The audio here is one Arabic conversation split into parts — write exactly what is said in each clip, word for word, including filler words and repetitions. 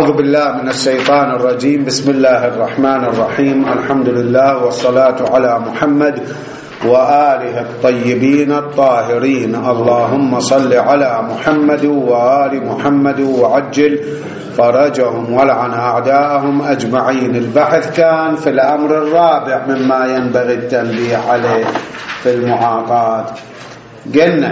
أعوذ بالله من الشيطان الرجيم. بسم الله الرحمن الرحيم. الحمد لله والصلاة على محمد وآله الطيبين الطاهرين. اللهم صل على محمد وآل محمد وعجل فرجهم ولعن أعداءهم أجمعين. البحث كان في الأمر الرابع مما ينبغي التنبيه عليه في المعاطاة. قلنا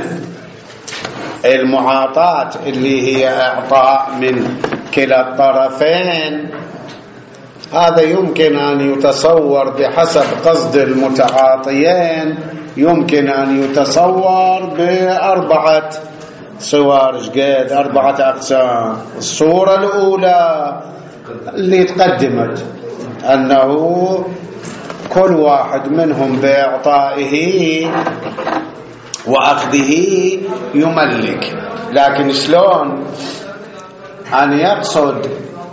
المعاطاة اللي هي إعطاء من كلا الطرفين، هذا يمكن أن يتصور بحسب قصد المتعاطيين، يمكن أن يتصور بأربعة صور، جيد أربعة أقسام. الصورة الأولى اللي تقدمت أنه كل واحد منهم بإعطائه وأخذه يملك، لكن شلون أن يقصد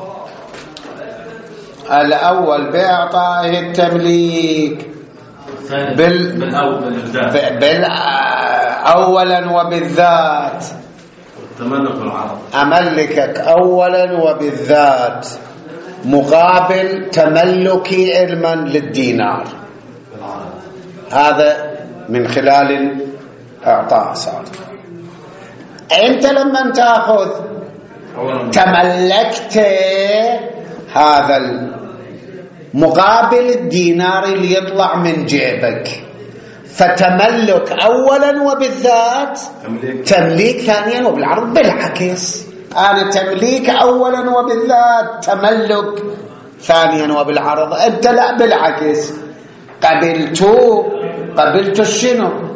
الأول بإعطائه التمليك بال... بال... أولا وبالذات، أملكك أولا وبالذات مقابل تملكي علما للدينار. هذا من خلال إعطاء صار. أنت لما تأخذ تملكت هذا المقابل الدينار اللي يطلع من جيبك، فتملك أولا وبالذات تمليك ثانيا وبالعرض. بالعكس، أنا تمليك أولا وبالذات تملك ثانيا وبالعرض. أنت لا، بالعكس، قبلتو قبلتو شنو؟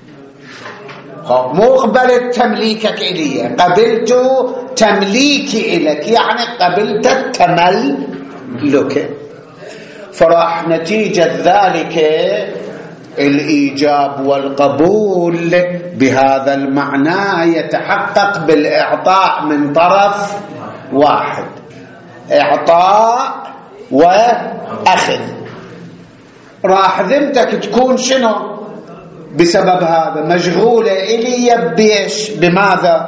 مو قبلت تمليكك إلي، قبلت تمليكي إليك، يعني قبلت التملك. فراح نتيجة ذلك الإيجاب والقبول بهذا المعنى يتحقق بالإعطاء من طرف واحد، إعطاء وأخذ. راح ذمتك تكون شنو بسبب هذا؟ مشغولة إلي بيش، بماذا؟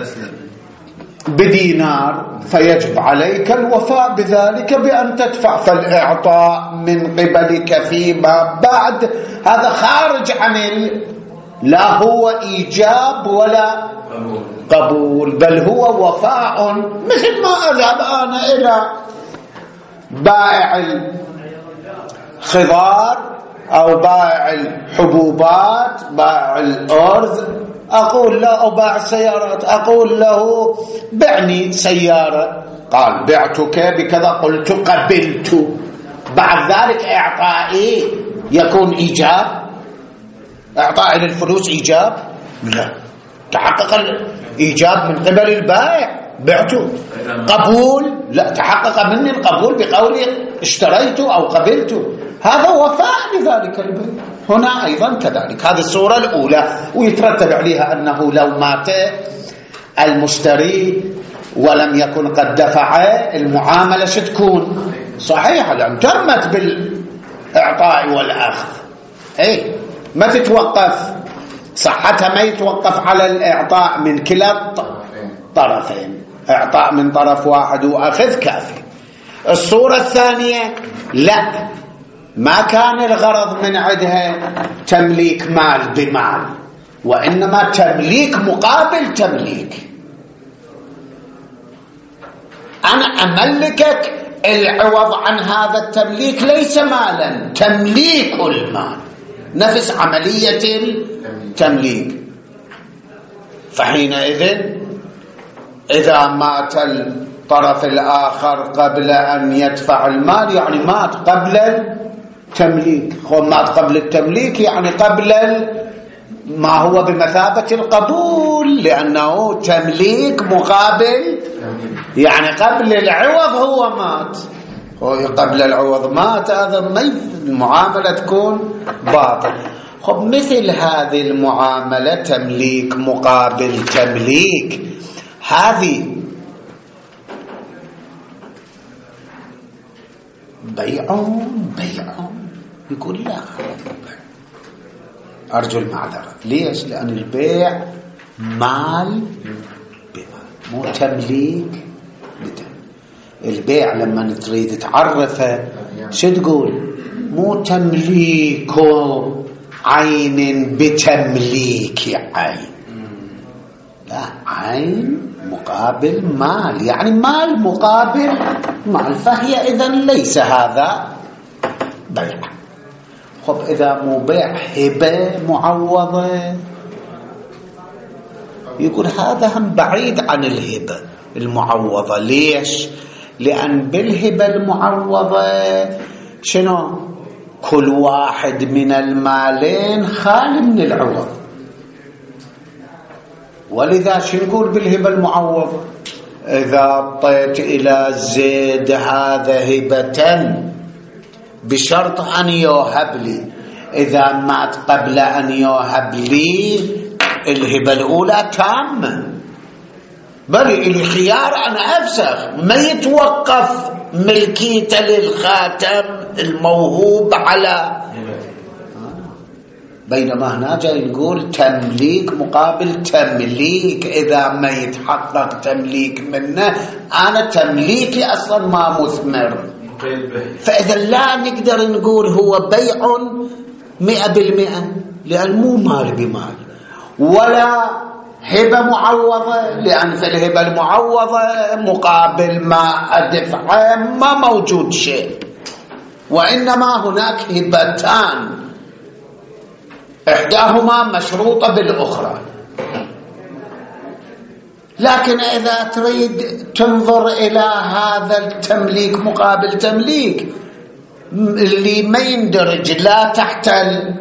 بدينار، فيجب عليك الوفاء بذلك بأن تدفع. فالإعطاء من قبلك فيما بعد هذا خارج عن ال... لا هو إيجاب ولا قبول، بل هو وفاء. مثل ما أذهب أنا إلى بائع الخضار أو بائع الحبوبات، بائع الأرز، أقول له، أو بائع السيارات، أقول له بعني سيارة، قال بعتك بكذا، قلت قبلت. بعد ذلك إعطائي يكون إيجاب؟ إعطائي للفلوس إيجاب؟ لا، تحقق الإيجاب من قبل البائع، بعته. قبول؟ لا، تحقق مني القبول بقولي اشتريت أو قبلت، هذا وفاء بذلك البيع. هنا أيضا كذلك. هذه الصورة الأولى، ويترتب عليها أنه لو مات المشتري ولم يكن قد دفع، المعاملة ستكون صحيحة لأن تمت بالإعطاء والأخذ. أي ما تتوقف صحتها، ما يتوقف على الإعطاء من كلا الطرفين، إعطاء من طرف واحد وأخذ كافي. الصورة الثانية لا، ما كان الغرض من عندها تمليك مال بمال، وإنما تمليك مقابل تمليك. أنا أملكك العوض عن هذا التمليك ليس مالا، تمليك المال، نفس عملية التمليك. فحينئذ إذا مات الطرف الآخر قبل أن يدفع المال، يعني مات قبل التمليك. مات قبل التمليك يعني قبل ما هو بمثابة القبول، لأنه تمليك مقابل، يعني قبل العوض هو مات، قبل العوض مات، هذا ما المعاملة تكون باطل. خب مثل هذه المعاملة تمليك مقابل تمليك، هذه بيع بيع يقول لا، أرجو المعذرة. ليش؟ لأن البيع مال بمال، مو تمليك بتمليك. البيع لما تريد تعرفه شو تقول؟ مو تمليك عين بتمليك عين، لا، عين مقابل مال، يعني مال مقابل مال، فهي إذن ليس هذا بيع. خب إذا مو بيع هبة معوضة، يقول هذا هم بعيد عن الهبة المعوضة. ليش؟ لأن بالهبة المعوضة شنو؟ كل واحد من المالين خالي من العوض، ولذا شو نقول بالهبة المعوضة؟ إذا أعطيت إلى زيد هذا هبة بشرط أن يوهب لي، إذا مات قبل أن يوهب لي الهبة الأولى تامة، بل إلي خيار أن أفسخ، ما يتوقف ملكيته للخاتم الموهوب على. بينما هنا جاي نقول تمليك مقابل تمليك، إذا ما يتحقق تمليك منه أنا تمليكي أصلا ما مثمر، فإذا لا نقدر نقول هو بيع مئة بالمئة، لأن مو مال بمال، ولا هبة معوضة، لأن في الهبة المعوضة مقابل ما أدفعه ما موجود شيء، وإنما هناك هبتان إحداهما مشروطة بالأخرى. لكن إذا تريد تنظر إلى هذا التمليك مقابل تمليك اللي ما يندرج لا تحت ال...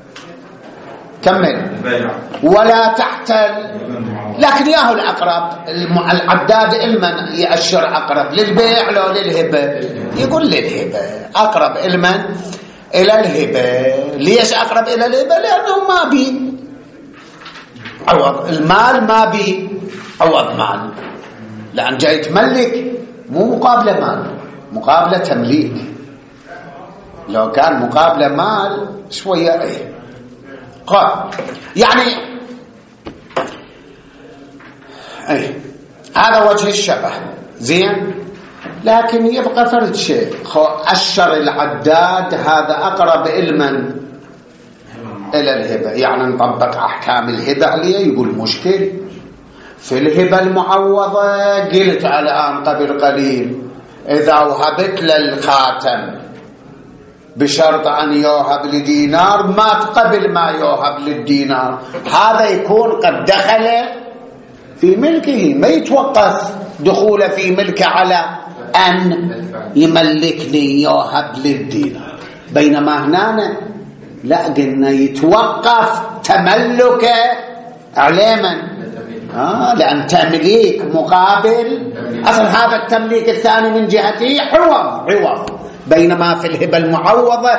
كمل ولا تحت ال... لكن ياهو الأقرب العداد المن يأشر أقرب للبيع لو للهبة؟ يقول للهبة أقرب المن إلى الهبة. ليش أقرب إلى الهبة؟ لأنه ما بي عوض المال، ما بي عوض مال، لأن جاي تملك مو مقابلة مال، مقابلة تمليك. لو كان مقابلة مال شوية ايه قال يعني ايه هذا وجه الشبه زين. لكن يبقى فرد شيء، أشر العداد هذا أقرب علما إلى الهبة، يعني نطبق أحكام الهبة عليه. يقول مشكل في الهبة المعوضة، قلت الآن قبل قليل إذا وهبت للخاتم بشرط أن يوهب لدينار، ما قبل ما يوهب للدينار، هذا يكون قد دخل في ملكه، ما يتوقف دخوله في ملكه على أن يملكني يوهب للدينار. بينما هنا لا، قلنا يتوقف تملكه على من؟ آه لأن تمليك مقابل أصل هذا التمليك الثاني من جهته عوض عوض، بينما في الهبة المعوضة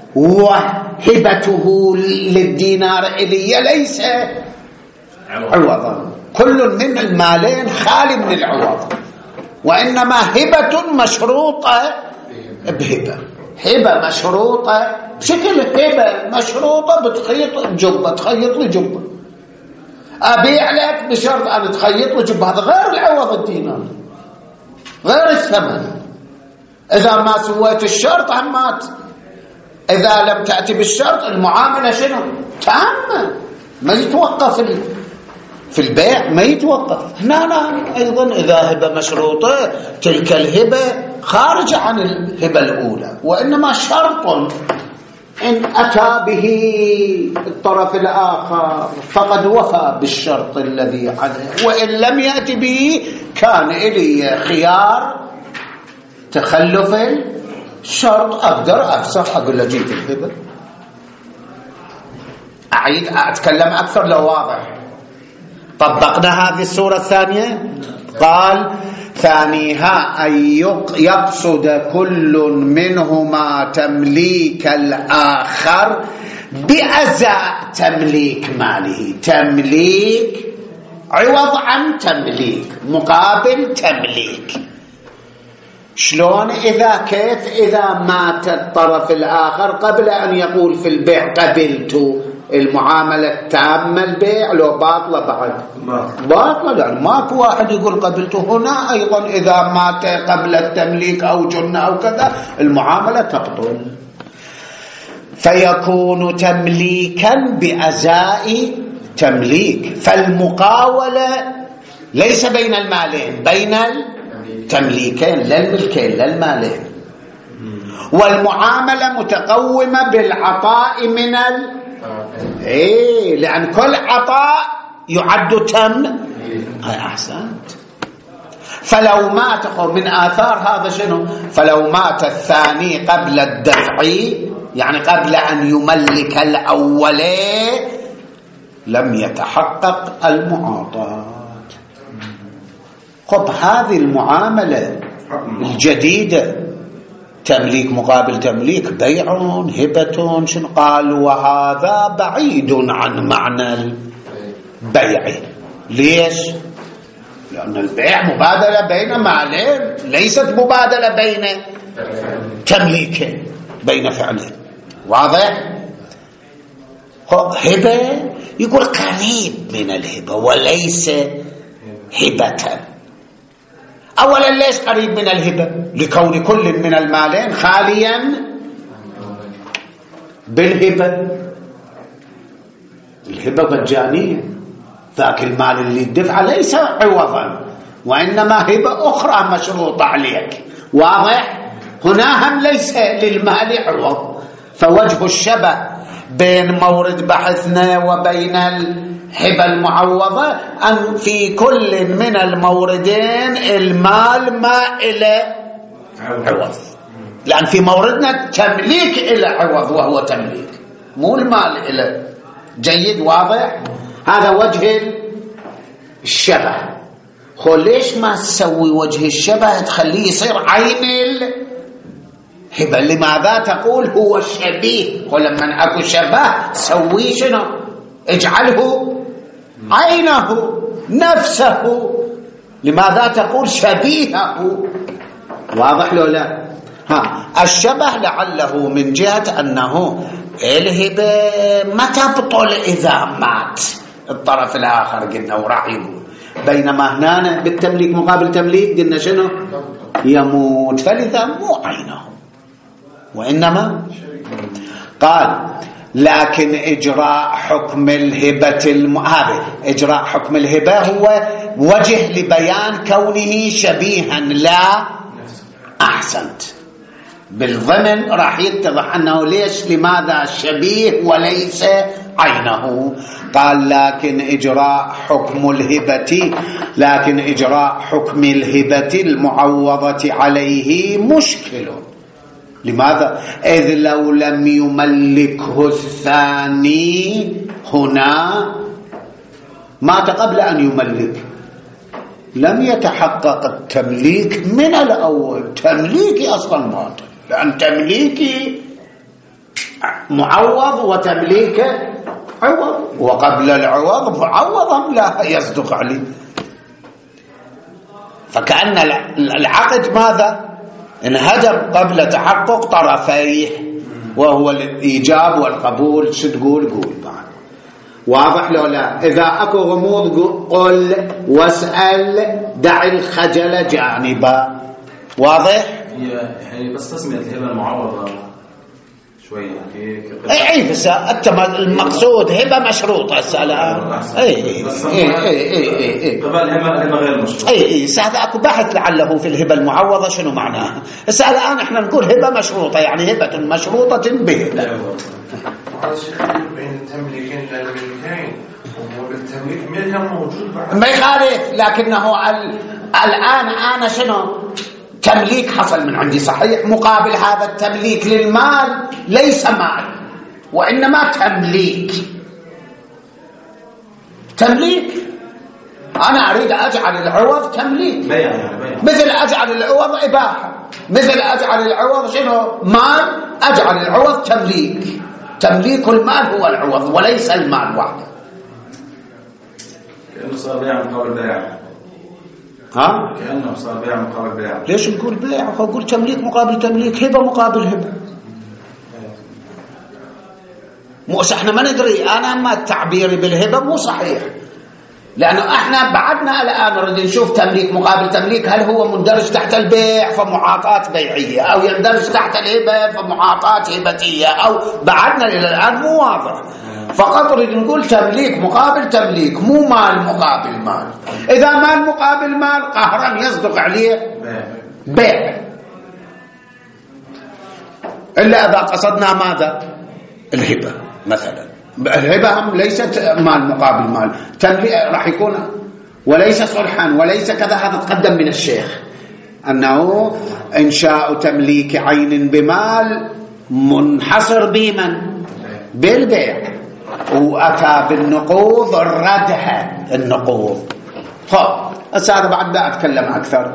وهبته للدينار إلي ليس عوضا، كل من المالين خالي من العوض، وإنما هبة مشروطة بهبة، هبة مشروطة بشكل هبة مشروطة بتخيط جبة، تخيط لي جبة، أبيع لك بشرط أن تخيط لي جبة، هذا غير العوض الدينار، غير الثمن. إذا ما سويت الشرط همات، إذا لم تأتي بالشرط المعاملة شنو؟ تامة، ما يتوقف في البيع، ما يتوقف. هنا لا، أيضا إذا هبة مشروطة تلك الهبة خارجة عن الهبة الأولى، وإنما شرط إن أتى به الطرف الآخر فقد وفى بالشرط الذي عليه، وإن لم يأتي به كان إلي خيار تخلف الشرط، أقدر أفسخ، أقول له جيت الهبة، أعيد أتكلم أكثر لو واضح. طبقنا هذه الصورة الثانية، قال ثانيها أن يقصد كل منهما تمليك الآخر بأزاء تمليك ماله، تمليك عوض عن تمليك مقابل تمليك. شلون؟ إذا كيف؟ إذا مات الطرف الآخر قبل أن يقول في البيع قبلت المعاملة التامة البيع لو باطلة بعد باطلة، لأن ماكو واحد يقول قبلته. هنا أيضا إذا مات قبل التمليك أو جن أو كذا المعاملة تبطل، فيكون تمليكا بأزاء تمليك. فالمقاولة ليس بين المالين، بين التمليكين لا الملكين لا المالين. والمعاملة متقومة بالعطاء من ال إيه، لأن كل عطاء يعد تم. أحسنت. فلو مات من آثار هذا شنو؟ فلو مات الثاني قبل الدفع، يعني قبل أن يملك الأول، لم يتحقق المعاطاة. خب هذه المعاملة الجديدة تمليك مقابل تمليك، بيع هبة، شنو قال؟ وهذا بعيد عن معنى البيع. ليش؟ لأن البيع مبادلة بين مالين، ليست مبادلة بين تمليكين، بين فعلين. واضح؟ هبة يقول قريب من الهبة وليس هبة. أولا ليش قريب من الهبة؟ لكون كل من المالين خاليا بالهبة. الهبة مجانية، ذاك المال اللي يدفع ليس عوضا، وإنما هبة أخرى مشروطة عليك. واضح؟ هنا هم ليس للمال عوض. فوجه الشبه بين مورد بحثنا وبين الهبة المعوضة أن في كل من الموردين المال ما إلى عوض، لأن في موردنا تمليك إلى عوض وهو تمليك، مو المال إلى. جيد؟ واضح؟ هذا وجه الشبه. خو ليش ما تسوي وجه الشبه تخليه يصير عين الهبة؟ لماذا تقول هو شبيه؟ ولما أكو شبه سوي شنو؟ اجعله عينه نفسه. لماذا تقول شبيهه؟ واضح لو لا؟ ها، الشبه لعله من جهة أنه الهبة ما تبطل إذا مات الطرف الآخر، قلنا وراح يقول. بينما هنا بالتمليك مقابل تمليك قلنا شنو؟ يموت، فلذا مو عينه وإنما. قال لكن إجراء حكم الهبة الم... هذا إجراء حكم الهبة هو وجه لبيان كونه شبيها لا. أحسنت. بالضمن راح يتضح أنه ليش لماذا شبيه وليس عينه. قال لكن إجراء حكم الهبة لكن إجراء حكم الهبة المعوضة عليه مشكل. لماذا؟ إذ لو لم يملكه الثاني هنا مات قبل أن يملك، لم يتحقق التمليك من الأول. تمليكي أصلا باطل، لأن تمليكي معوض وتمليك عوض، وقبل العوض معوضا لا يصدق عليه. فكأن العقد ماذا؟ انهدم قبل تحقق طرفيه، وهو الإيجاب والقبول. شو تقول؟ قول بعد. واضح لو لا؟ إذا أكو غموض قل واسأل، دع الخجل جانبا. واضح؟ يعني بس تسمية الهبة المعوضة شوية اي اي بس المقصود هبة مشروطة هسه الآن. اي اي اي اي اي قبل الهبة غير مشروطة. اي اي هذا اكو بحث لعله في الهبة المعوضة شنو معناها. هسه الآن احنا نقول هبة مشروطة، يعني هبة مشروطة بهبة. هذا الشيء بين التمليكين للملكين، والتمليك ملكا موجود بعد ما يخالف، لكنه الآن أنا شنو تمليك حصل من عندي صحيح، مقابل هذا التمليك للمال ليس مال وإنما تمليك. تمليك أنا أريد أجعل العوض تمليك، مثل أجعل العوض إباحة، مثل أجعل العوض شنو مال، أجعل العوض تمليك. تمليك المال هو العوض وليس المال وحده. كأنه صار بيع مقابل بيع. ها؟ كأنه صار بيع مقابل بيع. ليش نقول بيع؟ فأقول تمليك مقابل تمليك، هبة مقابل هبة. مو احنا ما ندري. انا ما تعبيري بالهبه مو صحيح، لانه احنا بعدنا الان نريد نشوف تمليك مقابل تمليك هل هو مندرج تحت البيع فمعاطاه بيعيه، او يندرج تحت الهبه فمعاطاه هبتيه، او بعدنا الى الان مو واضح. فقط نريد نقول تمليك مقابل تمليك، مو مال مقابل مال. اذا مال مقابل مال قهرا يصدق عليه بيع، الا اذا قصدنا ماذا؟ الهبه مثلا. الهبه هم ليست مال مقابل مال، تمليك راح يكون وليس صلحا وليس كذا. هذا تقدم من الشيخ انه انشاء تمليك عين بمال منحصر بمن؟ بالبيع، واتى بالنقوض ردها النقوض. طب هذا بعد لا اتكلم اكثر.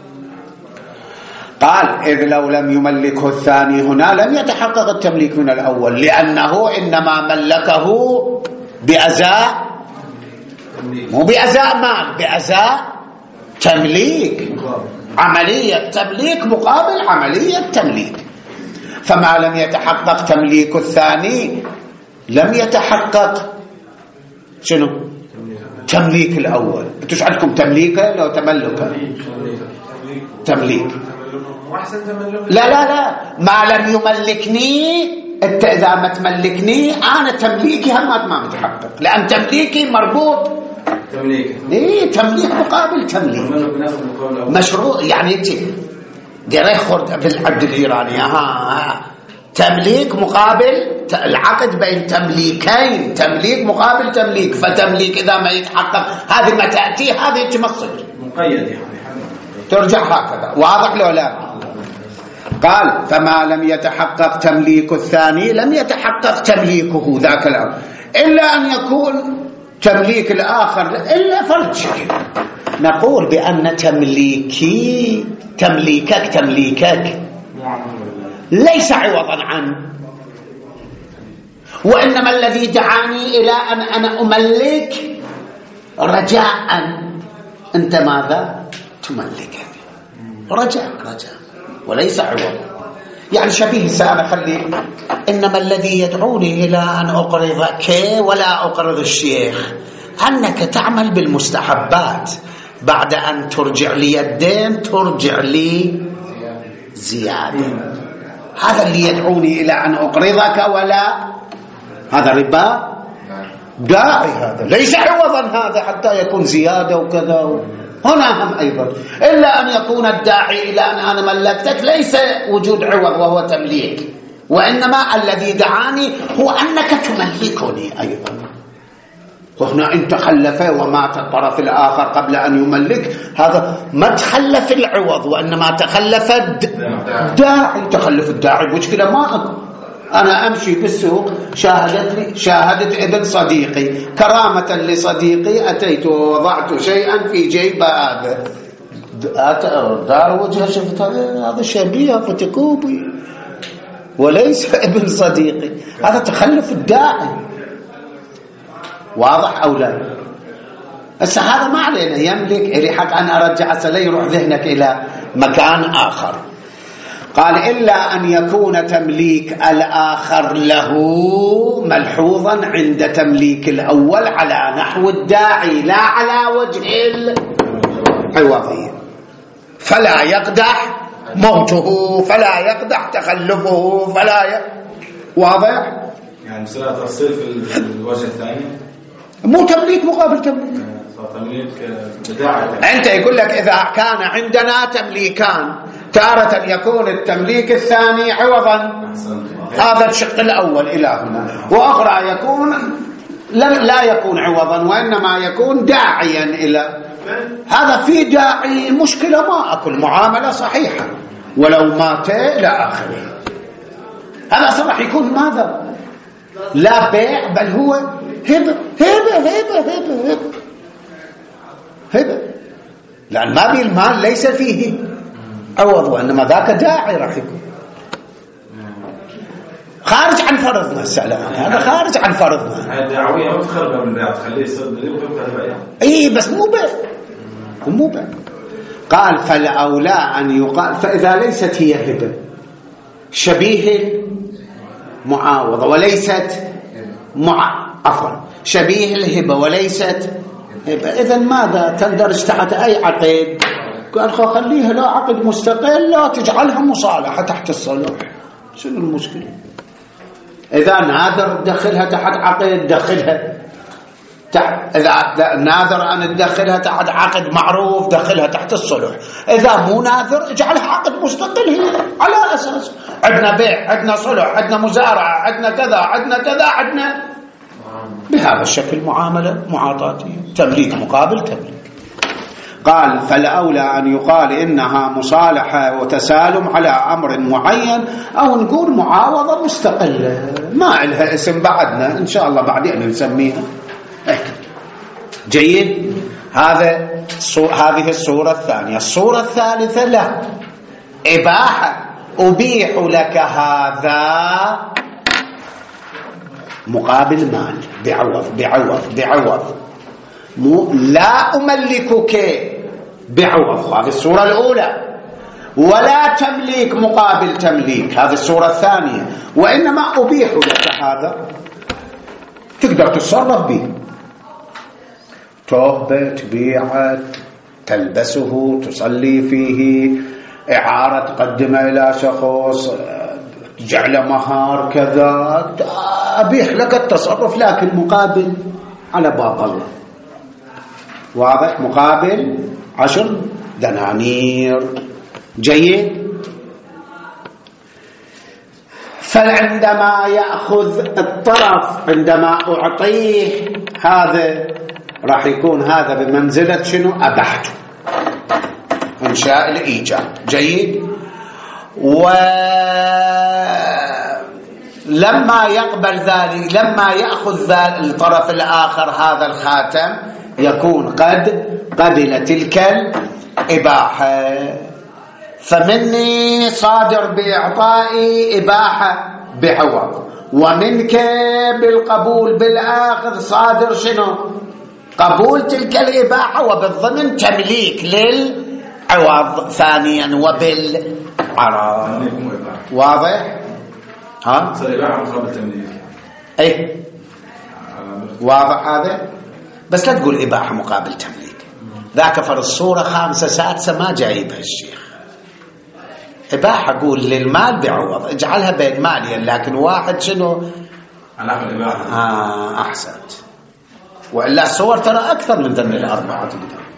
قال إذ لو لم يملكه الثاني هنا لم يتحقق التمليك من الأول، لأنه إنما ملكه بأزاء، مو بأزاء مال، بأزاء تمليك، عملية تمليك مقابل عملية تمليك. فما لم يتحقق تمليك الثاني لم يتحقق شنو؟ تمليك الأول. انتوش عندكم تمليكه لو تملكه؟ تمليك. لا لا لا، ما لم يملكني انت، اذا ما تملكني انا تمليكي هم ما متحقق، لان تمليكي مربوط تمليك ايه تمليك مقابل تمليك مشروع. يعني انت قري خرد بالعقد الايراني ها تمليك مقابل العقد بين تمليكين، تمليك مقابل تمليك. فتمليك اذا ما يتحقق هذه ما تاتي هذه تمصل مقيد، يعني ترجع هكذا. واضح لو لا؟ قال فما لم يتحقق تمليك الثاني لم يتحقق تمليكه ذاك الأمر، إلا أن يكون تمليك الآخر إلا فرد شيء. نقول بأن تمليكي تمليكك تمليكك ليس عوضا عنه، وإنما الذي دعاني إلى أن أنا أملك رجاء أنت ماذا تملك، رجاء رجاء وليس عوض. يعني شبيه سأنا خلي إنما الذي يدعوني إلى أن أقرضك ولا أقرض الشيخ أنك تعمل بالمستحبات، بعد أن ترجع لي الدين ترجع لي زيادة. هذا اللي يدعوني إلى أن أقرضك، ولا هذا ربا داعي، هذا ليس عوضا، هذا حتى يكون زيادة وكذا. هنا هم أيضا إلا أن يكون الداعي إلى أن أنا ملكتك ليس وجود عوض وهو تمليك، وإنما الذي دعاني هو أنك تملكني أيضا. وهنا إن تخلف ومات الطرف الآخر قبل أن يملك، هذا ما تخلف العوض وإنما تخلف الداعي. تخلف الداعي مشكلة ما أكو. أنا أمشي بالسوق شاهدتني شاهدت ابن صديقي كرامة لصديقي، أتيت ووضعت شيئا في جيب هذا دار وجهه، شفت هذا شبيه فتكوبي وليس ابن صديقي، هذا تخلف الداعي. واضح أو لا؟ هسه هذا ما علينا، يملك إلي حق أن أرجع سلي يروح ذهنك إلى مكان آخر. قال إلا أن يكون تمليك الآخر له ملحوظا عند تمليك الأول على نحو الداعي لا على وجه العوضية، فلا يقدح موته فلا يقدح تخلفه فلا ي... واضح؟ يعني بصير تفصيل في الوجه الثاني، مو تمليك مقابل تمليك. تمليك بداعي. أنت يقول لك إذا كان عندنا تمليكان، تارة يكون التمليك الثاني عوضا، هذا الشق الأول إلى هنا، وأخرى يكون لا يكون عوضا وإنما يكون داعيا إلى هذا. في داعي مشكلة ما أكل معاملة صحيحة ولو مات إلى آخره. هذا صراح يكون ماذا؟ لا بيع بل هو هبة هبة هبة هبة هبة هبة، لأن ما بي المال ليس فيه عوض وإنما ذاك داعي راح يكون خارج عن فرضنا. السلام هذا خارج عن فرضنا. الدعوية ما تخربها من البيع، تخليه يصير بيع. اي بس مو بيع، مو بيع. قال فالأولى أن يقال فإذا ليست هي هبة شبيه معاوضة وليست مع عفوا شبيه الهبة وليست هبة. إذن ماذا تندرج تحت أي عقد؟ قال خليها لا عقد مستقل، لا تجعلها مصالحة تحت الصلح. شنو المشكلة؟ إذا نادر دخلها تحت عقد دخلها تحت، إذا نادر أن تدخلها تحت عقد معروف دخلها تحت الصلح. إذا مو نادر اجعلها عقد مستقل هي على أساس عندنا بيع، عندنا صلح، عندنا مزارعة، عندنا كذا، عندنا كذا، عندنا بهذا الشكل معاملة معاطاتية، تمليك مقابل تمليك. قال فالأولى أن يقال إنها مصالحة وتسالم على أمر معين، أو نقول معاوضة مستقلة ما لها اسم بعدنا إن شاء الله بعدين نسميها. جيد. هذا هذه الصورة الثانية. الصورة الثالثة لا، إباحة أبيح لك هذا مقابل مال بعوض بعوض بعوض، لا أملكك بعوض، هذه الصورة الأولى، ولا تمليك مقابل تمليك، هذه الصورة الثانية، وإنما أبيح لك هذا تقدر تتصرف به، تهبه، تبيعه، تلبسه، تصلي فيه، إعارة تقدمه إلى شخص، جعل مهار كذا، أبيح لك التصرف، لكن مقابل على باب الله. واضح؟ مقابل عشر دنانير. جيد. فعندما يأخذ الطرف، عندما أعطيه هذا راح يكون هذا بمنزلة شنو؟ أبحته، إنشاء الإيجاب. جيد. ولما يقبل ذلك، لما يأخذ الطرف الآخر هذا الخاتم يكون قد قبل تلك الإباحة. فمني صادر بإعطائي إباحة بعوض، ومنك بالقبول بالآخر صادر شنو؟ قبول تلك الإباحة وبالضمن تمليك للعوض ثانيا وبالعرض. واضح؟ ها؟ الإباحة مقابل تمليك. أي واضح هذا؟ بس لا تقول إباحة مقابل تمليك، ذاك فر الصورة خامسة سادسة ما جايبها الشيخ. إباحة قول للمال بعوض، اجعلها بين مالين، لكن واحد شنو؟ علاقة الإباحة. آه أحسنت. وإلا الصور ترى أكثر من ذن الأربعة.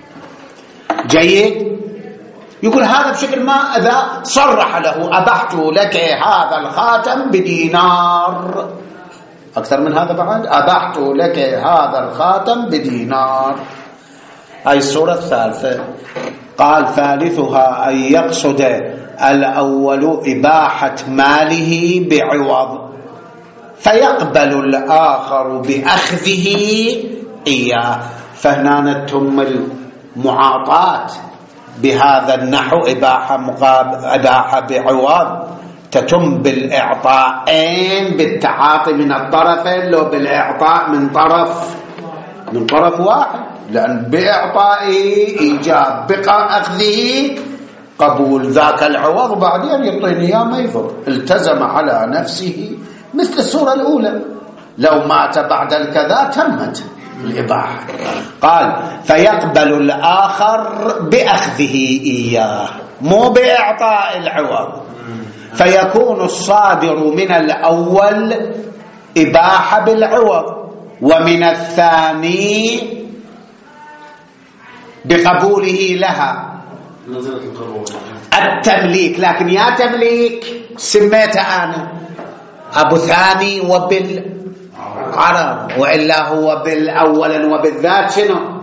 جيد. يقول هذا بشكل ما إذا صرح له أبحت لك هذا الخاتم بدينار، أكثر من هذا بعد، أبحت لك هذا الخاتم بدينار. أي الصورة الثالثة. قال ثالثها أن يقصد الأول إباحة ماله بعوض، فيقبل الآخر بأخذه إياه. فهنا تم المعاطاة بهذا النحو، إباحة مقابل إباحة بعوض، تتم بالإعطائين، بالتعاطي من الطرفين، لو بالإعطاء من طرف من طرف واحد، لأن بإعطائه إيجاب، بأخذه قبول ذاك العوض، بعدين يعطيني إياه ما يضر، التزم على نفسه مثل الصورة الأولى. لو مات بعد الكذا تمت الإباحة. قال فيقبل الآخر بأخذه إياه، مو بإعطاء العوض، فيكون الصادر من الأول إباحة بالعوض، ومن الثاني بقبوله لها التمليك. لكن يا تمليك سميته أنا أبو ثاني وبالعرض، وإلا هو بالأول وبالذات شنو؟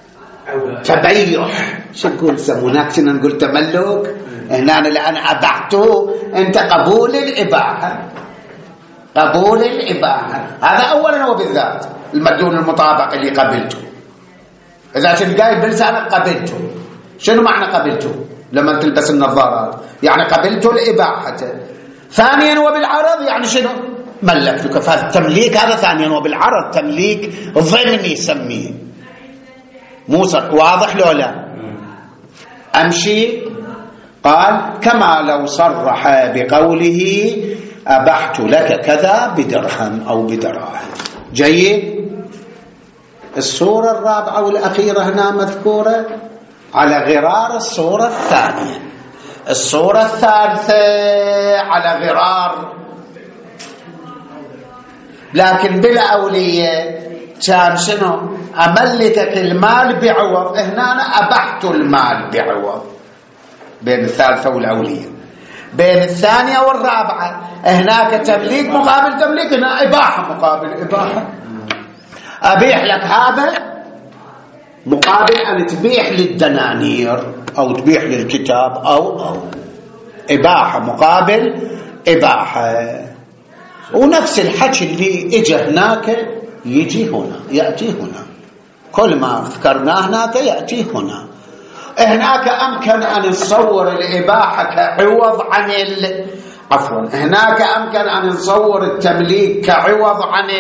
تبيح. شو نقول سموناك؟ شنو نقول؟ تملك. هنا لأن أبحته أنت قبول الإباحة، قبول الإباحة هذا أولا وبالذات، المدون المطابق اللي قبلته. إذا كنت قايل بلسانك قبلته، شنو معنى قبلته؟ لما تلبس النظارات يعني قبلته الإباحة. ثانيا وبالعرض يعني شنو؟ ملكتك. فالتمليك هذا ثانيا وبالعرض تمليك ضمني يسميه، مو واضح لو لا؟ أمشي. قال كما لو صرح بقوله أبحت لك كذا بدرهم أو بدراهم. جيد. الصورة الرابعة والأخيرة هنا مذكورة على غرار الصورة الثانية. الصورة الثالثة على غرار، لكن بالأولية كان شنو؟ أملكك المال بعوض، هنا أنا أبحت المال بعوض بين الثالثة والأولية. بين الثانية والرابعة هناك تمليك مقابل تمليك، هنا إباحة مقابل إباحة. أبيح لك هذا مقابل أن تبيح للدنانير أو تبيح للكتاب أو أو إباحة مقابل إباحة. ونفس الحكي اللي إجا هناك يجي هنا، يأتي هنا، كل ما ذكرناه هناك يأتي هنا. هناك أمكن أن نصور الإباحة كعوض عن ال... عفوا هناك أمكن أن نصور التمليك كعوض عن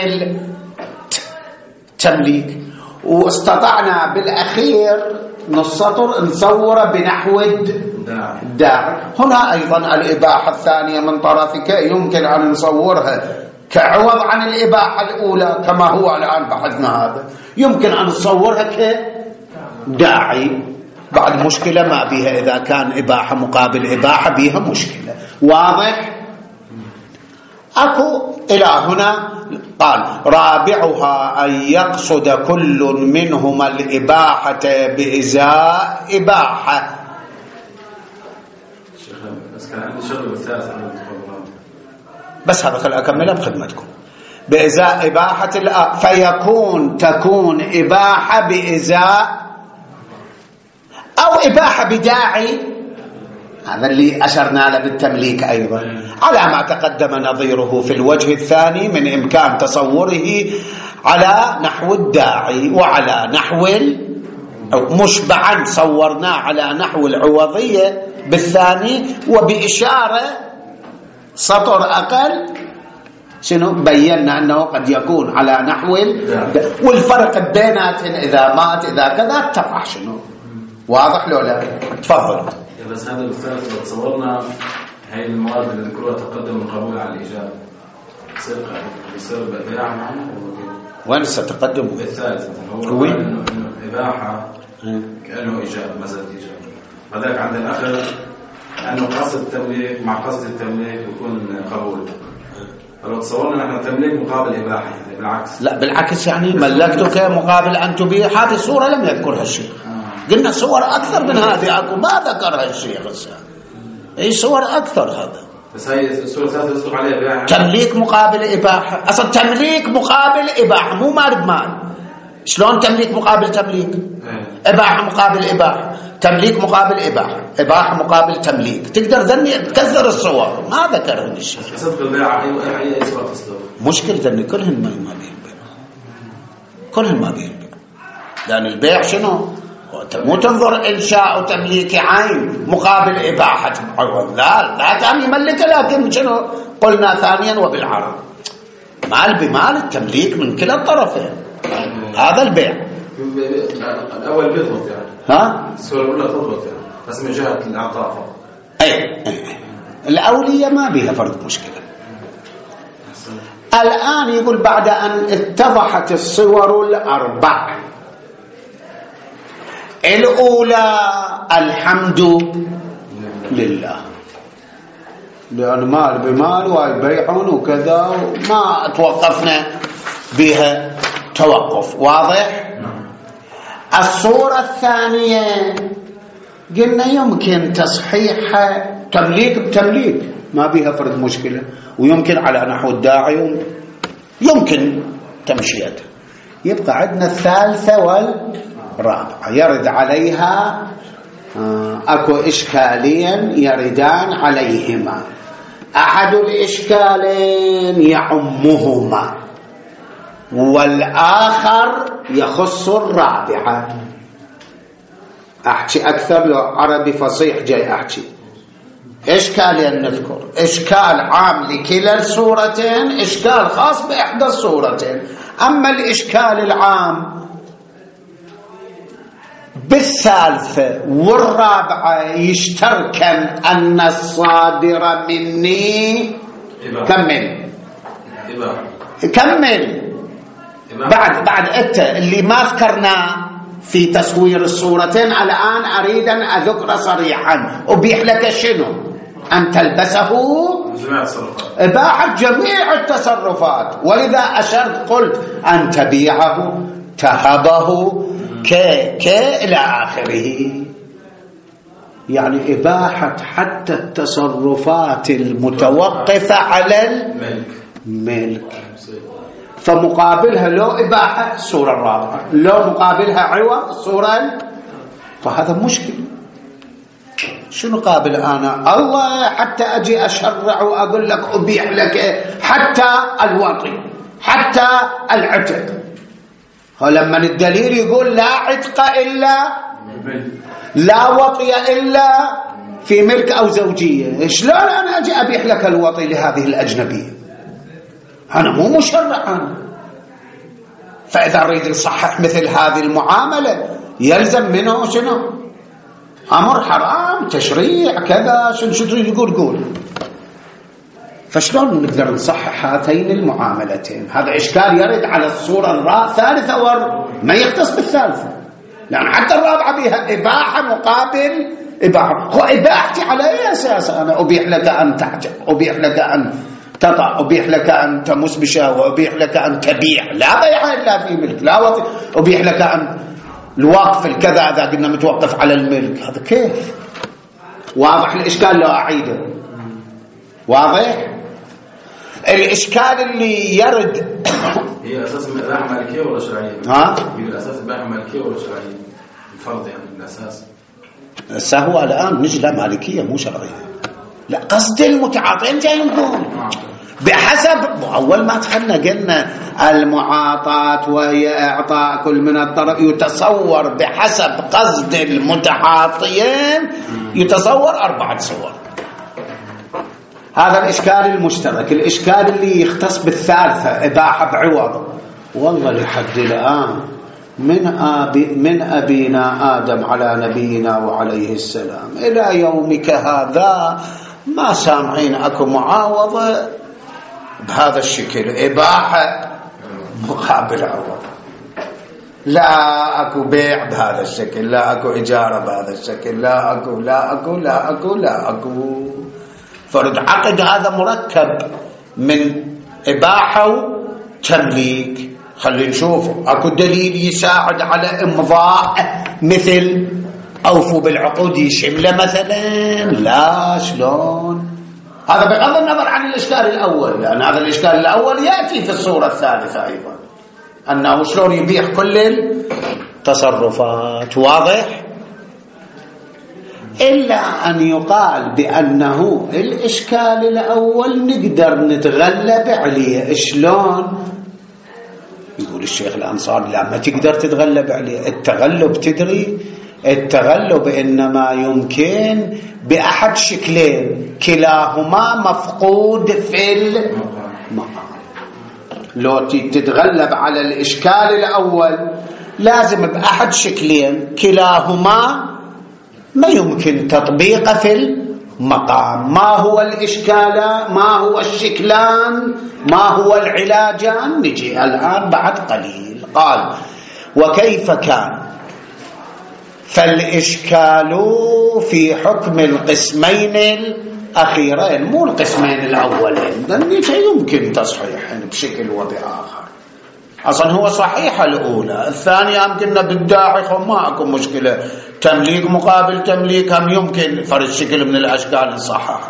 التمليك، واستطعنا بالأخير نسطر نصوره بنحو الداعي. هنا أيضا الإباحة الثانية من طرفك يمكن أن نصورها كعوض عن الإباحة الأولى كما هو الآن بحثنا هذا، يمكن أن نصورها كداعي. بعد مشكلة ما بيها، إذا كان إباحة مقابل إباحة بيها مشكلة. واضح؟ أكو إلى هنا قال رابعها أن يقصد كل منهما الإباحة بإزاء إباحة. بس كان عندي شغل بالثالث بس هذا خل أكملها بخدمتكم. بإزاء إباحة الآ فيكون تكون إباحة بإزاء أو إباحة بداعي، هذا اللي أشرنا له بالتمليك أيضا، على ما تقدم نظيره في الوجه الثاني من إمكان تصوره على نحو الداعي وعلى نحو مشبعا صورناه على نحو العوضية بالثاني، وبإشارة سطر أقل شنو بينا أنه قد يكون على نحو، والفرق بيناتهم إذا مات إذا كذا اتضح شنو. واضح لو لا؟ تفضل. بس هذا الثالث لو تصورنا هاي المواد اللي ذكروها تقدم القبول على الإيجاب يصير يصير بيع معنا وين ستقدم؟ بالثالث هو إنه إباحة كأنه إيجاب مثلا إيجاب، هذاك عند الآخر أنه قصد التمليك مع قصد التمليك يكون قبول. فلو تصورنا نحن تمليك مقابل إباحة يعني بالعكس. لا بالعكس، يعني ملكتك مقابل أن تبيح. هذه الصورة لم يذكرها الشيخ، قلنا صور أكثر من هذه أكو ما ذكرها الشيخ هسه. أي صور أكثر هذا. بس هاي الصورة الثالثة يصدق عليها إباحة. تمليك مقابل إباحة، أصلا تمليك مقابل إباحة مو مال بمال. شلون تمليك مقابل تمليك؟ إباحة مقابل إباحة، تمليك مقابل إباحة، إباحة مقابل تمليك. تقدر ذني تكثر الصور، ما ذكرهن الشيخ. صدق البيع أي أي صورة تصدق. مشكلة ذني كلهن ما ما بيه البيع، كلهن ما بيه البيع. لأن البيع شنو؟ مو تنظر إنشاء وتمليك عين مقابل إباحة عوض، لا لا كان يملك، لكن شنو قلنا ثانيا وبالعرض مال بمال التمليك من كلا الطرفين. هذا البيع الأول بيضبط يعني، ها الصورة الأولى تضبط يعني، بس من جهة الأعطاء. أي الأولية ما بها فرق مشكلة. الآن يقول بعد أن اتضحت الصور الأربع، الأولى الحمد لله، لأن مال بمال ويبيعون وكذا وما توقفنا بها توقف. واضح؟ الصورة الثانية قلنا يمكن تصحيحها تمليك بتمليك ما بها فرد مشكلة، ويمكن على نحو الداعي يمكن تمشيته. يبقى عندنا الثالثة والرابعة يرد عليها أكو إشكالين يردان عليهما، أحد الإشكالين يعمهما والآخر يخص الرابعة. أحكي أكثر لو عربي فصيح جاي أحكي. إشكالين نذكر، إشكال عام لكلا الصورتين، إشكال خاص بإحدى الصورتين. أما الإشكال العام بالثالثة والرابعة يشتركن أن الصادر مني كمل كمل بعد بعد انت اللي ما ذكرناه في تصوير الصورتين الآن أريد أن أذكر صريحا. أبيح لك شنو؟ أن تلبسه إباحة جميع التصرفات، ولذا أشرت قلت أن تبيعه تهبه ك ك إلى آخره، يعني إباحة حتى التصرفات المتوقفة على الملك. فمقابلها لو إباحة الصورة الرابعة، لو مقابلها عوض الصورة، فهذا مشكل. شنو قابل أنا الله حتى أجي أشرع وأقول لك أبيح لك حتى الوطي حتى العتق، ولما الدليل يقول لا عتق إلا لا وطي إلا في ملك أو زوجية، شلون أنا أجي أبيح لك الوطي لهذه الأجنبية؟ أنا مو مشرع أنا. فإذا أريد نصحح مثل هذه المعاملة يلزم منه شنو؟ أمر حرام، تشريع، كذا، شنو شو تريد يقول قول. فشلون نقدر نصحح هاتين المعاملتين؟ هذا إشكال يرد على الصورة الثالثة ور ما يختص بالثالثة، لأن يعني حتى الرابعة بها إباحة مقابل إباحة. هو إباحتي على أي أساس؟ أنا أبيح لك أن تعجب، أبيح لك أن تطع، أبيح لك أن تمس بشهوة، أبيح لك أن تبيع، لا بيع إلا في ملك، لا وطي، أبيح لك أن الوقف الكذا إذا قلنا متوقف على الملك. هذا كيف؟ واضح الإشكال؟ لو أعيده واضح الإشكال اللي يرد. هي أساس الإباحة مالكية ولا شرعية؟ ها؟ هي الأساس الإباحة مالكية ولا شرعية؟ الفرض يعني الأساس. هو الآن نجي لا مالكية مو شرعية، لا قصد المتعاطين جاي نقول بحسب. أول ما دخلنا قلنا المعاطاة وهي إعطاء كل من الطرف يتصور بحسب قصد المتعاطيين، يتصور أربعة صور. هذا الإشكال المشترك. الإشكال اللي يختص بالثالثة إباحة بعوض، والله لحد الآن من أبي من أبينا آدم على نبينا وعليه السلام إلى يومك هذا ما سامعين أكو معاوضة بهذا الشكل، إباحة مقابل عوض. لا أكو بيع بهذا الشكل، لا أكو إجارة بهذا الشكل، لا أكو لا أكو لا أكو لا أكو. فرد عقد هذا مركب من إباحة وتمليك. خلينا نشوف أكو دليل يساعد على إمضاء مثل أوفوا بالعقود يشمله مثلا؟ لا. شلون؟ هذا بغض النظر عن الإشكال الأول، لأن هذا الإشكال الأول يأتي في الصورة الثالثة أيضا، أنه شلون يبيح كل التصرفات. واضح؟ إلا أن يقال بأنه الإشكال الأول نقدر نتغلب عليه. شلون؟ يقول الشيخ الأنصاري لا ما تقدر تتغلب عليه. التغلب تدري التغلب إنما يمكن بأحد شكلين كلاهما مفقود في المقام. لو تتغلب على الإشكال الأول لازم بأحد شكلين كلاهما ما يمكن تطبيقه في المقام. ما هو الإشكال؟ ما هو الشكلان؟ ما هو العلاجان؟ نجي الآن بعد قليل. قال وكيف كان؟ فالإشكال في حكم القسمين الأخيرين، مو القسمين الأولين، لأن يمكن تصحيحين بشكل وبآخر. أصلا هو صحيحة الأولى، الثانية هم قلنا بالداعي ما أكو مشكلة، تمليك مقابل تمليك هم يمكن فرد شكل من الأشكال الصحيحة.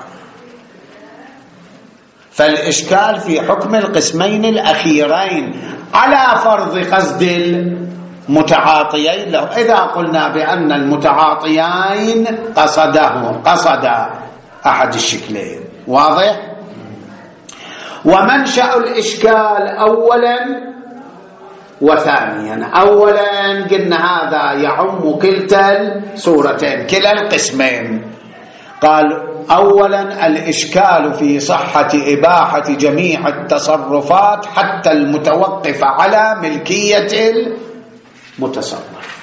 فالإشكال في حكم القسمين الأخيرين على فرض قصد المتعاطيين له. إذا قلنا بأن المتعاطيين قصده قصد أحد الشكلين. واضح؟ ومنشأ الإشكال أولا وثانيا. أولا قلنا هذا يعم كلتا الصورتين كلا القسمين. قال أولا الإشكال في صحة إباحة جميع التصرفات حتى المتوقف على ملكية المتصرف،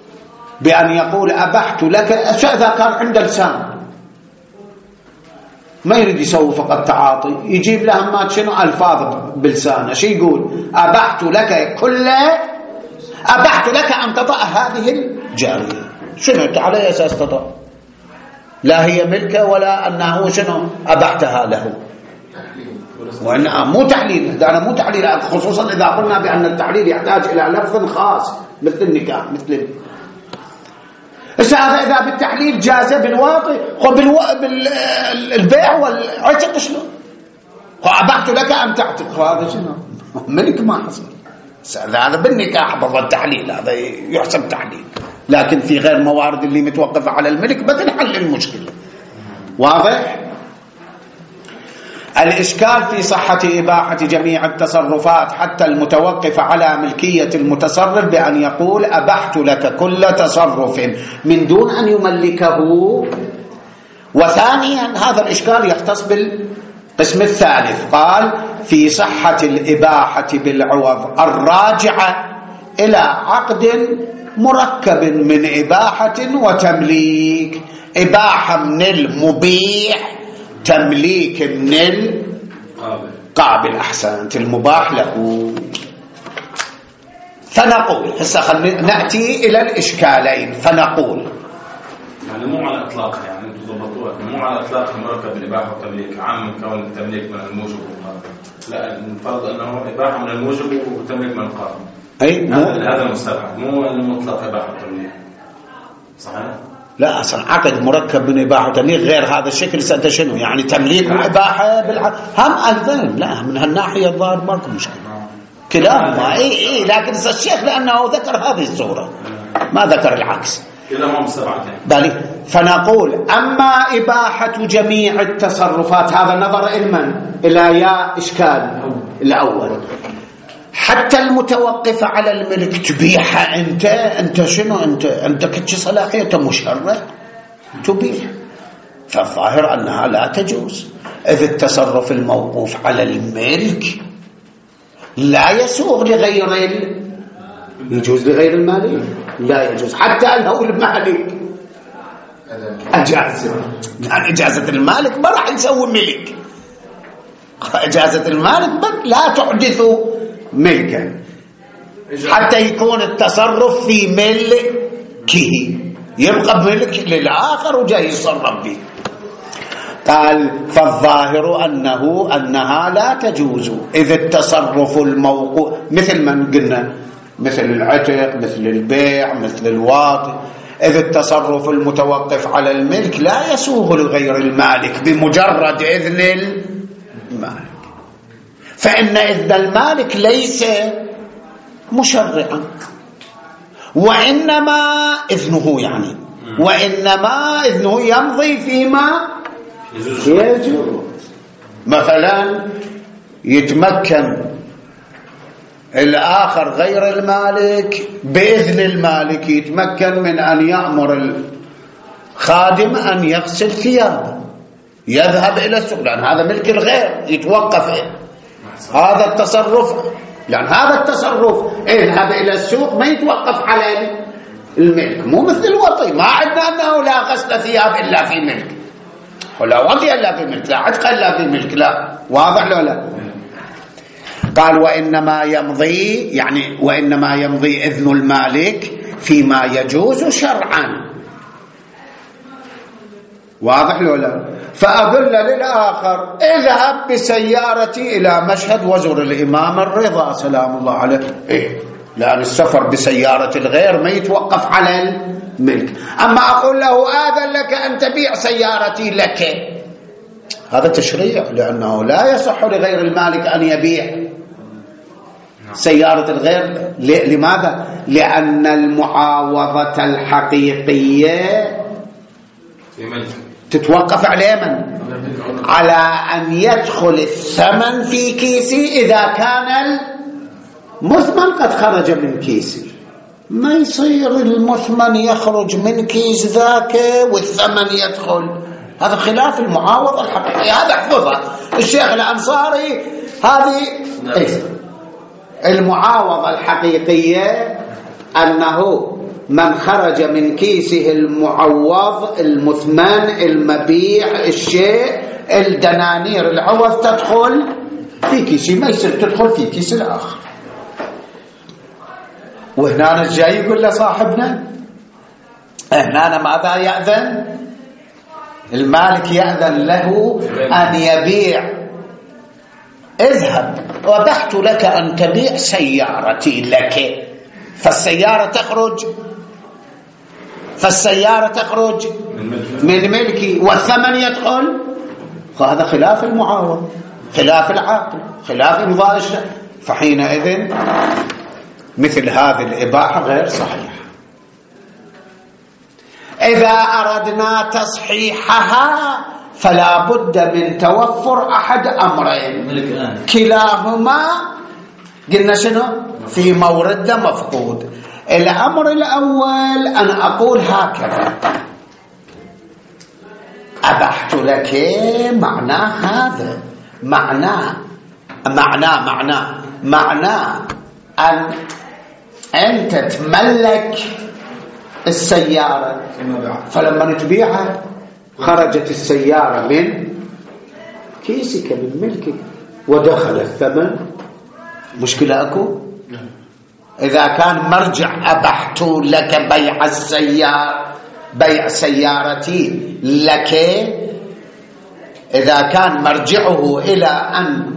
بأن يقول أبحت لك. إذا كان عند لسان ما يريد يسوي فقط تعاطي، يجيب له ما شنو ألفاظ بلسانه. شو يقول؟ أبحت لك كل أبحت لك أن تطأ هذه الجارية. شنو على أي أساس تطأ؟ لا هي ملكه ولا أنه شنو أبحتها له. وإن مو تحليل، أنا مو تحليل، خصوصا إذا قلنا بأن التحليل يحتاج إلى لفظ خاص مثل النكاح مثل هذا. إذا بالتحليل جاز بالواطي بالو... بالبيع والعتق شنو؟ أبحت لك أن تعتق، هذا شنو؟ ملك ما حصل. هذا بالنكاح بالضبط التحليل، هذا يحسب تحليل. لكن في غير موارد اللي متوقفة على الملك بتنحل المشكلة. واضح؟ الإشكال في صحة إباحة جميع التصرفات حتى المتوقف على ملكية المتصرف بأن يقول أبحت لك كل تصرف من دون أن يملكه. وثانيا هذا الإشكال يختص بالقسم الثالث، قال في صحة الإباحة بالعوض الراجعة إلى عقد مركب من إباحة وتمليك. إباحة من المبيح، تمليك من القابل. أحسنت، المباح له. فنقول هسه خلينا نأتي إلى الإشكالين. فنقول يعني مو على إطلاق، يعني أنتم ضبطوها مو على إطلاق مركب الإباحة والتمليك عام من كون التمليك من الموجب والقابل، لا نفرض أنه إباحة من الموجب والتمليك من القابل. أي هذا المستبعد، مو المطلق إباحة والتمليك. صحيح؟ لا، أصلا عقد مركب من إباحة وتمليك غير هذا الشكل. سأنت شنو يعني تمليك وإباحة بالعقد هم ألفين؟ لا، من هالناحية الظاهر ماكو مشكلة كلاهما. إيه إيه لكن الشيخ لأنه ذكر هذه الصورة ما ذكر العكس. كلاهما مستبعدين. بالي. فنقول أما إباحة جميع التصرفات، هذا نظر إلمن إلى يا إشكال الأول، حتى المتوقف على الملك تبيح أنت أنت شنو أنت عندك كتش صلاحية مشرع تبيح. فالظاهر أنها لا تجوز، إذ التصرف الموقوف على الملك لا يسوغ لغير ال... يجوز لغير المالك لا يجوز، حتى لو المالك أجازة. يعني إجازة المالك ما راح يسوي ملك، إجازة المالك لا تحدث ملكا حتى يكون التصرف في ملكه، يبقى ملك للآخر وجاي يتصرف به. قال فالظاهر أنه أنها لا تجوز إذ التصرف الموقوف مثل ما قلنا، مثل العتق، مثل البيع، مثل الواطي، إذ التصرف المتوقف على الملك لا يسوغ لغير المالك بمجرد إذن المالك. فإن إذن المالك ليس مشرعا، وإنما إذنه يعني وإنما إذنه يمضي فيما يجوز. مثلا يتمكن الآخر غير المالك بإذن المالك، يتمكن من أن يأمر الخادم أن يغسل ثيابه، يذهب إلى السوق، لأن هذا ملك الغير، يتوقف هذا التصرف، لأن هذا التصرف اذهب إلى السوق ما يتوقف على الملك، مو مثل الوطي. ما عندنا أنه لا غسل ثياب إلا في ملك، ولا وطي إلا في ملك، لا عتق إلا في ملك، لا. واضح له؟ لا. قال وإنما يمضي يعني وإنما يمضي إذن المالك فيما يجوز شرعا. واضح له؟ لا. فأقول للآخر اذهب بسيارتي إلى مشهد وزر الإمام الرضا سلام الله عليه، إيه؟ لأن السفر بسيارة الغير ما يتوقف على الملك. أما أقول له آذن لك أن تبيع سيارتي لك، هذا تشريع، لأنه لا يصح لغير المالك أن يبيع سيارة الغير. لماذا؟ لأن المعاوضة الحقيقية تتوقف على من؟ على أن يدخل الثمن في كيسي إذا كان المثمن قد خرج من كيسي. ما يصير المثمن يخرج من كيس ذاك والثمن يدخل، هذا خلاف المعاوضة الحقيقية. هذا احفظها الشيخ الأنصاري. هذه المعاوضة الحقيقية أنه من خرج من كيسه المعوض المثمن المبيع الشيء الدنانير العوض تدخل في كيسي، ما يصير تدخل في كيس الآخر. وهنا جاي يقول لصاحبنا هنا ماذا يأذن؟ المالك يأذن له أن يبيع. اذهب وبحت لك أن تبيع سيارتي لك، فالسيارة تخرج فالسيارة تخرج من ملكي والثمن يدخل، فهذا خلاف المعاوض، خلاف العقل، خلاف إمضاء الشرع. فحينئذ مثل هذه الإباحة غير صحيحة. إذا أردنا تصحيحها فلا بد من توفر أحد أمرين، كلاهما قلنا شنو؟ في مورد مفقود. الأمر الأول أن أقول هكذا: أبحت لك، معناه هذا، معناه معناه معناه معناه أن أنت تملك السيارة، فلما تبيعها خرجت السيارة من كيسك من ملكك ودخل الثمن. مشكلة أكو؟ إذا كان مرجع أبحت لك بيع السيارة، بيع سيارتي لك، إذا كان مرجعه إلى أن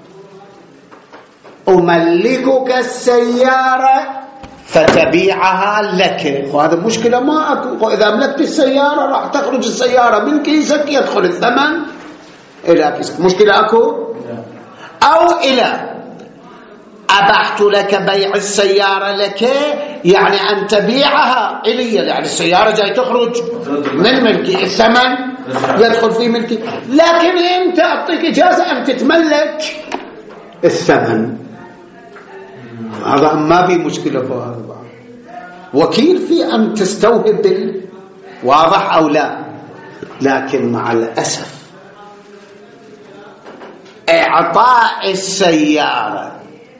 أملكك السيارة فتبيعها لك، وهذا مشكلة ما أكو. إذا ملكت السيارة راح تخرج السيارة من كيسك، يدخل الثمن إلى كيسك. مشكلة أكو؟ أو إلى أبحت لك بيع السيارة لك، يعني أن تبيعها إلي، يعني السيارة جاي تخرج من ملكي، الثمن يدخل في ملكي، لكن أنت أعطيك إجازة أن تتملك الثمن. هذا ما في مشكلة في هذا، وكيل في أن تستوهب، واضح أو لا. لكن مع الأسف إعطاء السيارة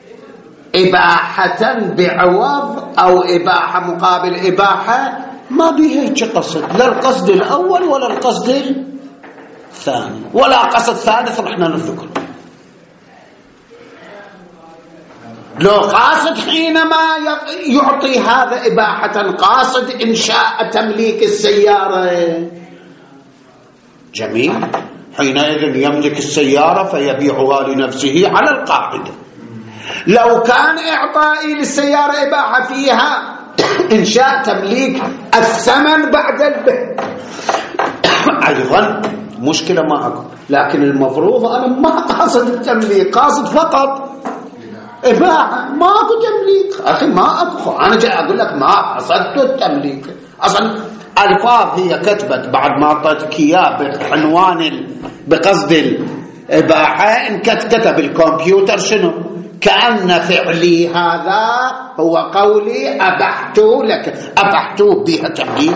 إباحة بعوض أو إباحة مقابل إباحة ما بيهيج قصد، لا القصد الأول ولا القصد الثاني ولا قصد ثالث رحنا نذكر. لو قاصد حينما يعطي هذا إباحة، قاصد إنشاء تمليك السيارة، جميل، حينئذ يملك السيارة فيبيعها لنفسه على القاعدة. لو كان إعطائي للسيارة إباحة فيها إنشاء تمليك الثمن بعد البيع، أيضا مشكلة ما أكو. لكن المفروض أنا ما قاصد التمليك، قاصد فقط إباحة، ما أكو تمليك أخي، ما أكو. أنا جاي أقول لك ما قصدت التمليك أصلا. ألفاظ هي كتبت بعد ما أعطيتك إياه بعنوان بقصد الإباحة، إن كتب الكمبيوتر شنو؟ كأن فعلي هذا هو قولي أبحت لك، أبحت بها تمليك.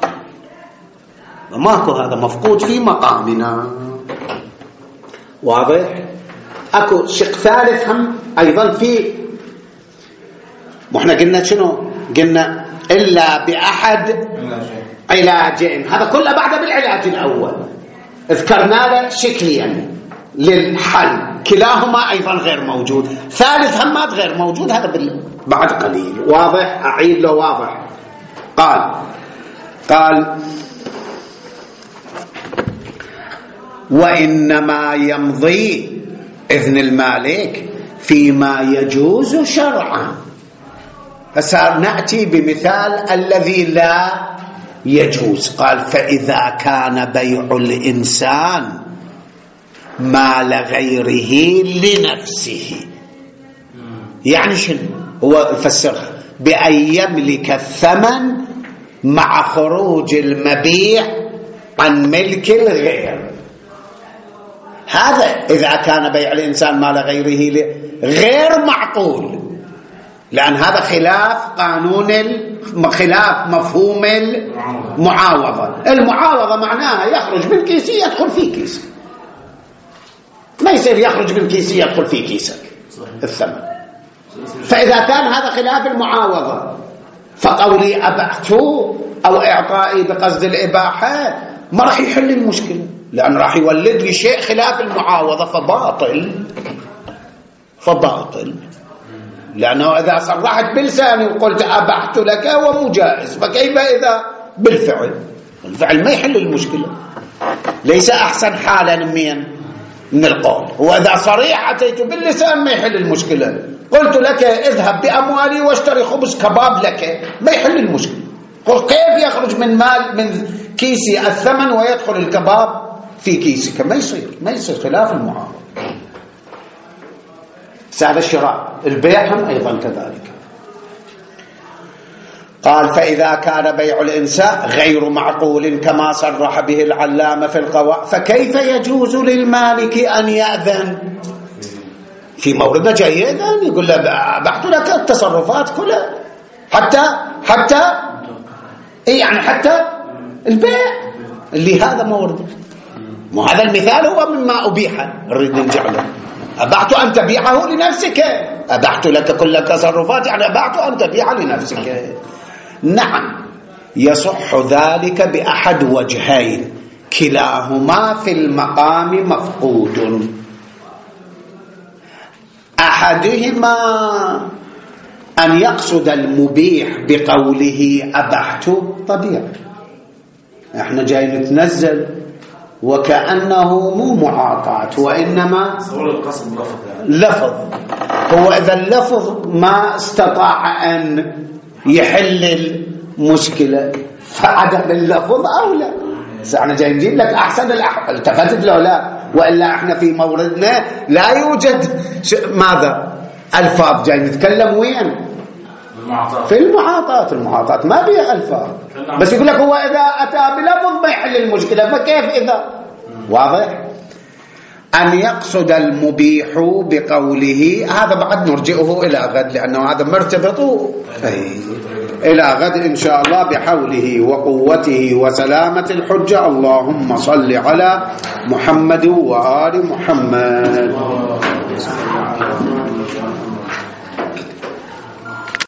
ماكو، هذا مفقود في مقامنا. واضح؟ أكو شق ثالث هم أيضا في، وإحنا قلنا شنو؟ قلنا إلا بأحد علاجين، هذا كله بعد بالعلاج الأول ذكرنا له شكليا للحل، كلاهما أيضا غير موجود. ثالث همات غير موجود، هذا بعد قليل. واضح؟ أعيد له واضح. قال قال وإنما يمضي إذن المالك فيما يجوز شرعا. فصار نأتي بمثال الذي لا يجوز. قال فإذا كان بيع الإنسان مال غيره لنفسه، يعني شنو هو يفسرها؟ بأن يملك الثمن مع خروج المبيع عن ملك الغير. هذا إذا كان بيع الإنسان مال غيره غير معقول، لأن هذا خلاف قانون، خلاف مفهوم المعاوضة. المعاوضة معناها يخرج من كيسي يدخل في كيسك، ما يصير يخرج من كيسي يدخل في كيسك الثمن. فإذا كان هذا خلاف المعاوضة، فقولي أبحته أو إعطائي بقصد الإباحة ما راح يحل المشكلة. لأن راح يولد لي شيء خلاف المعاوضة فباطل فباطل لأنه إذا صرحت بلساني وقلت أبحت لك هو مجائز، فكيف إذا بالفعل؟ الفعل ما يحل المشكلة، ليس أحسن حالا من من القول. وإذا صريح أتيت باللسان ما يحل المشكلة، قلت لك اذهب بأموالي واشتري خبز كباب لك، ما يحل المشكلة. قل كيف يخرج من مال من كيسي الثمن ويدخل الكباب في كيسك؟ ما يصير، ما يصير، خلاف المعاوضة. هذا الشراء. البيع هم أيضا كذلك. قال فإذا كان بيع الإنسان غير معقول كما صرح به العلامة في القواعد فكيف يجوز للمالك أن يأذن في مورد جيد؟ يقول له بعت لك التصرفات كلها حتى حتى يعني حتى البيع اللي هذا مورد. وهذا المثال هو مما أبيح، نريد نجعله أبحت أن تبيعه لنفسك، أبحت لك كل التصرفات يعني أبحت أن تبيع لنفسك. نعم يصح ذلك بأحد وجهين كلاهما في المقام مفقود. أحدهما أن يقصد المبيح بقوله أبحت طبيعي، احنا جاي نتنزل وكأنه مو معاطاة وإنما صور القصد لفظ لفظ. هو إذا اللفظ ما استطاع أن يحل المشكلة فعدم اللفظ أولى. احنا جاي نجيب لك أحسن الأحوال، التفتت له لا، وإلا احنا في موردنا لا يوجد ماذا ألفاظ، جاي نتكلم وين في المعاطاة. المعاطاة ما فيها ألفاظ، بس يقول لك هو إذا أتى بلفظ ما يحل المشكلة، فكيف إذا؟ واضح؟ أن يقصد المبيح بقوله هذا بعد نرجئه إلى غد لأنه هذا مرتبط إلى غد إن شاء الله بحوله وقوته وسلامة الحجة. اللهم صل على محمد وآل محمد.